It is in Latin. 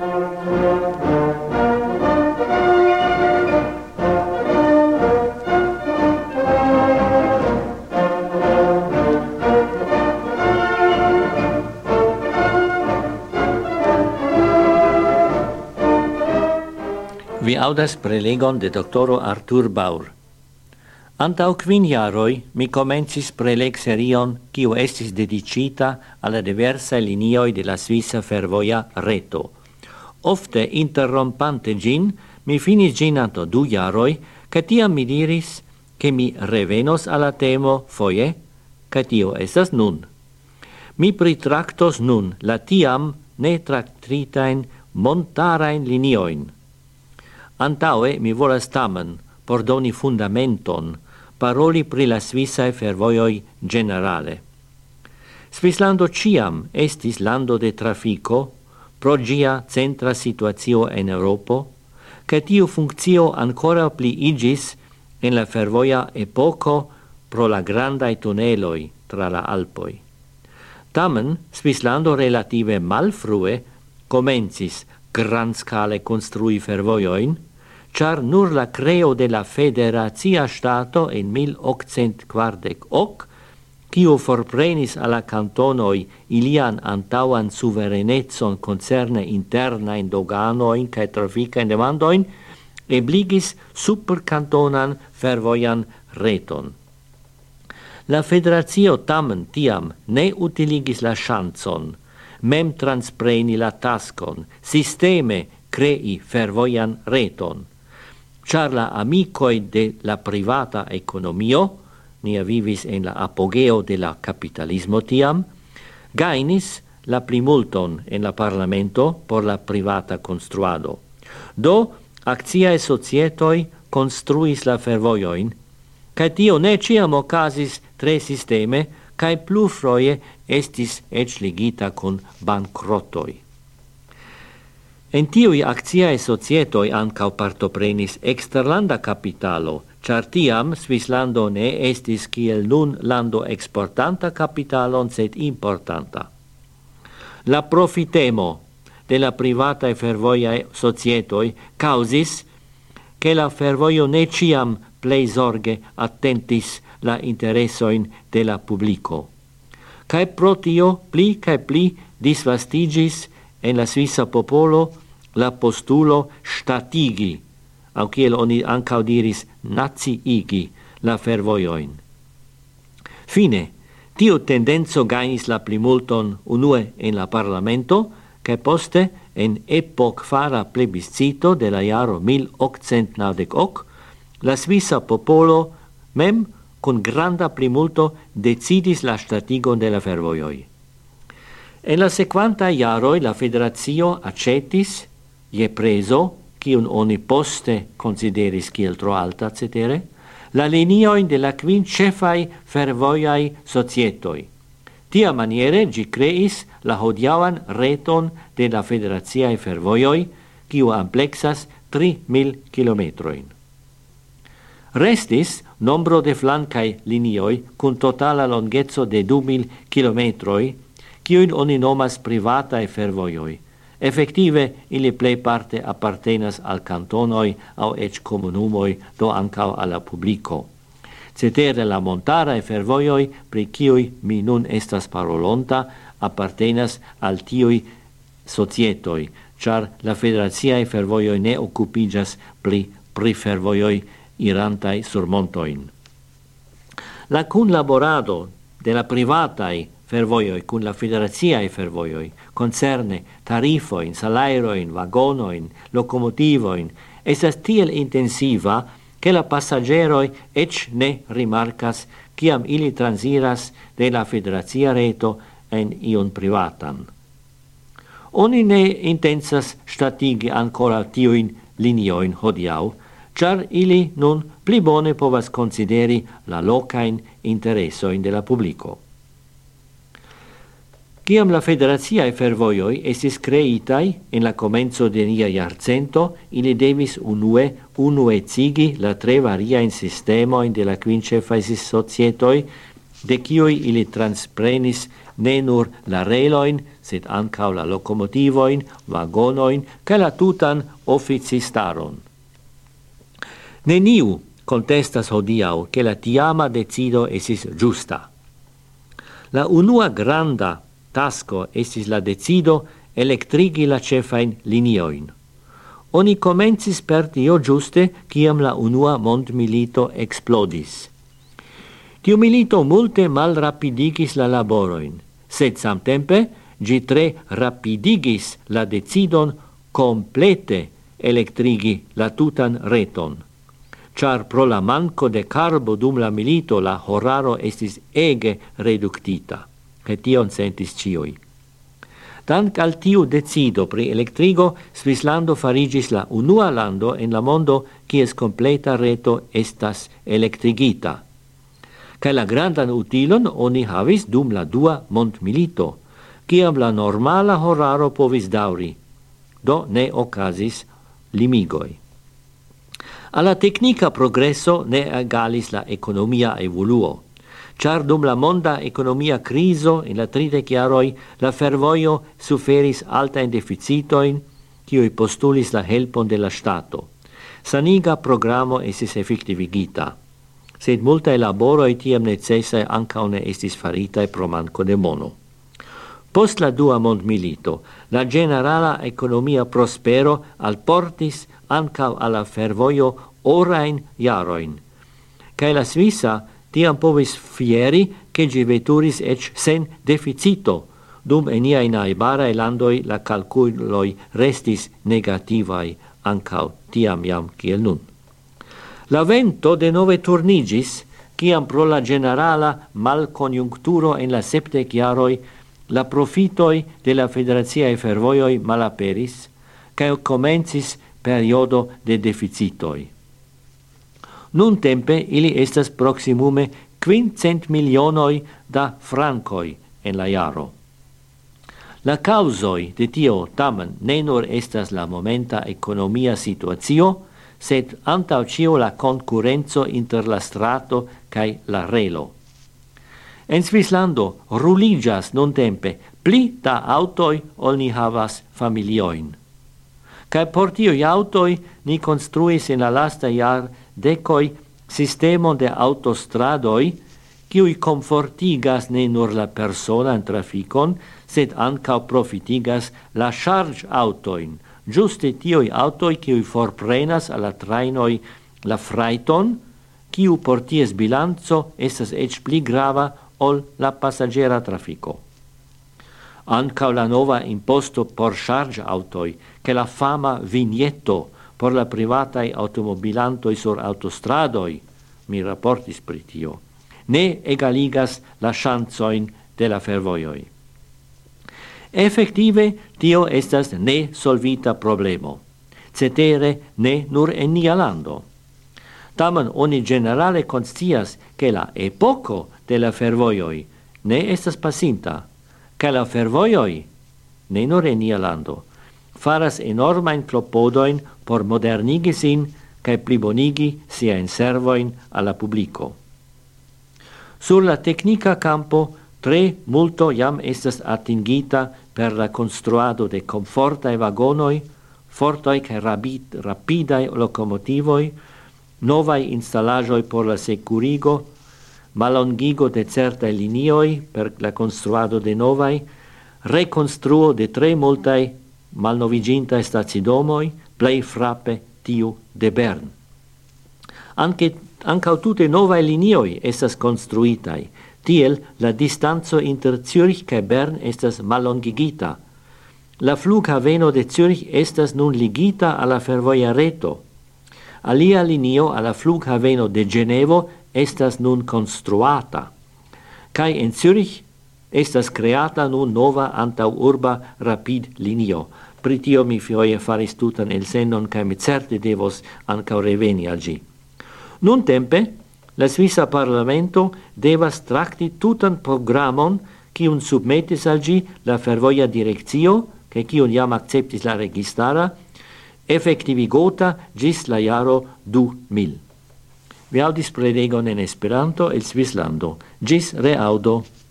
Vi audas prelegon de doctoro Arthur Baur. Antau 5 jaroi mi comencis preleg serion kiu estis dedicita alla diversa linioi de la Svissa fervoja reto. Ofte interrompante gin, mi finis gin anto 2 jaroi, ca tiam mi diris che mi revenos alla temo foie, ca tio estas nun. Mi pritractos nun la tiam ne tractritain montarain linioin. Antaue mi volas tamen, por doni fundamenton, paroli pri la Svissae fervojoi generale. Svislando ciam estis lando de trafico, pro gia centra situatio en Europo, ca tiu functio ancora pli igis en la fervoja epoco pro la grandai tuneloi tra la Alpoi. Tamen, Svislando relative malfrue comencis grandscale construi fervojoin, char nur la creo de la federazia stato in 1848, kiu forprenis alla cantonoi ilian antauan suverenetson concerne internain doganoin cae traficain demandoin, ebligis supercantonan fervojan reton. La federazio tamen tiam ne utiligis la chanson, mem transpreni la taskon, sisteme crei fervojan reton, char la amicoi de la privata economio, nia vivis en la apogeo de la capitalismo tiam, gainis la primulton en la parlamento por la privata construado. Do, acciae societoi construis la fervojoin, cae tio ne ciam ocasis tre sisteme, cae plurfoje estis ec ligita con bancrotoi. En tiui acciae societoi ancau partoprenis exterlanda capitalo, char tiam Svislando ne estis kiel nun lando exportanta capitalon, sed importanta. La profitemo de la privatae fervojae societoi causis che la fervojo ne ciam plei zorge attentis la interessoin de la publico. Cae pro tio pli cae pli disvastigis en la Svissa popolo la postulo statigi, au kiel oni ancau diris naziigi, la fervojoin. Fine, tiu tendenzo gainis la plimulton unue en la parlamento, cae poste en epoc fara plebiscito de la jaro 1898, la Svissa popolo mem con granda plimulto decidis la statigon de la fervojoi. En la sequanta jaroi la federazio accetis je preso, cium oni poste consideris kiel tro alta, cetere, la linioin de la 5 cefai fervojai societoi. Tia maniere gi creis la hodiauan reton de la federaziae fervojoi, ciu amplexas 3.000 kilometroin. Restis nombro de flancai linioi cun totala longezzo de 2.000 kilometroi, ciuin oni nomas privatae fervojoi. Effective, ili plei parte appartenas al cantonoi au ec comunumoi, do ancau alla publico. Cetere la montarae fervojoi, pri ciui mi nun estas parolonta, appartenas al tiui societoi, char la federaziae fervojoi ne occupigas pri fervojoi irantai sur montoin. La cunlaborado de la privatae fervojoi cun la federaziae fervojoi concerne tarifoin, salairoin, vagonoin, locomotivoin, estas tiel intensiva che la passageroi ec ne rimarcas ciam ili transiras de la federazia reto en iun privatan. Oni ne intensas statigi ancora tiuin linioin hodiau, char ili nun pli bone povas consideri la locain interessoin de la publico. Ciam la federaziae fervojoi estis creitai en la comenzo de nia jarcento, ili devis unuecigi la tre variain sistemoin de la 5 cefai societoi, de kiui ili transprenis ne nur la reloin, sed ancau la locomotivoin, vagonoin, ca la tutan officistaron. Neniu contestas hodiau che la tiama decido esis giusta. La unua granda tasco estis la decido electrigi la cefain linioin. Oni comencis per tio giuste ciam la unua mondmilito explodis. Tiu milito multe mal rapidigis la laboroin, sed samtempe gi tre rapidigis la decidon complete electrigi la tutan reton. Char pro la manco de carbo dum la milito la horaro estis ege reductita, che tion sentis cioi. Dank al tiu decido pri electrigo, Svislando farigis la unua lando en la mondo quies completa reto estas electrigita. Ca la grandan utilon oni havis dum la dua mondmilito, ciam la normala horaro povis dauri, do ne ocasis limigoi. Alla tecnica progresso ne egalis la economia evoluo, char dum la monda economia criso in la 30 chiaroi la fervoio suferis alta in deficitoin, quioi postulis la helpon de la Stato. Saniga programo esis effectivigita, sed multae laboroi tiam necessae anca ne estis faritae pro manco de mono. Post la dua mondmilito, la generala economia prospero alportis anca alla fervoio orain jaroin, cae la Svissa tiam povis fieri che gi veturis ec sen deficito, dum enia in aibarae landoi la calculoi restis negativai ancau tiam iam kiel nun. La vento de nove turnigis, ciam pro la generala malconjuncturo en la 70 chiaroi la profitoi de la Federaziae Fervoioi malaperis, cae comencis periodo de deficitoi. Nun tempe ili estas proximume 500 milionoi da francoi en la jaro. La causoi de tio tamen ne nur estas la momenta economia situatio, sed antau cio la concurrenzo inter la strato cae la relo. En Svislando ruligas non tempe pli da autoi ol ni havas familioin. Cae por tioi autoi ni construis in la lasta iar decoi sistemon de autostradoi, quiui confortigas ne nur la personan traficon, sed ancau profitigas la charge autoin, giuste tioi autoi quiui forprenas alla trainoi la fraiton, quiu por ties bilanzo estas ec pli grava ol la passagera trafico. Ancau la nova imposto por charge autoi, che la fama vignetto por la privatae automobilantoi sur autostradoi, mi rapportis pri tio, ne egaligas la chanzoin de la fervoioi. Effective, tio estas ne solvita problemo, cetere ne nur en nia lando. Tamen oni generale conscias che la epoco de la fervoioi ne estas pasinta, ca la fervoioi, ne nur en nia lando, faras enormain clopodoin por modernigi sin cae plibonigi siain servoin alla publico. Sur la tecnica campo, tre multo jam estas atingita per la construado de comfortae vagonoi, fortoi cae rapidae locomotivoi, novai installagioi por la securigo, malongigo de certae linioi per la construado de novai, reconstruo de tre multae malnovigintae stacidomoi, plei frappe tiu de Bern. Ancau tute novae linioi estas construitai, tiel la distanzo inter Zürich cae Bern estas malongigita. La flughaveno de Zürich estas nun ligita alla fervoia reto. Alia linio alla flughaveno de Genevo estas nun construata. Cae en Zürich estas creata nun nova antauurba rapid linio. Pri tio mi foje faris tutan elsendon, cae mi certe devos ancau reveni al gi. Nun tempe, la Svissa Parlamento devas tracti tutan programon quiun submetis al gi la fervoia directio, che quiun jam acceptis la registara, effectivigota gis la jaro 2000. Vi audis prelegon en Esperanto el Svislando. Gis reaudo.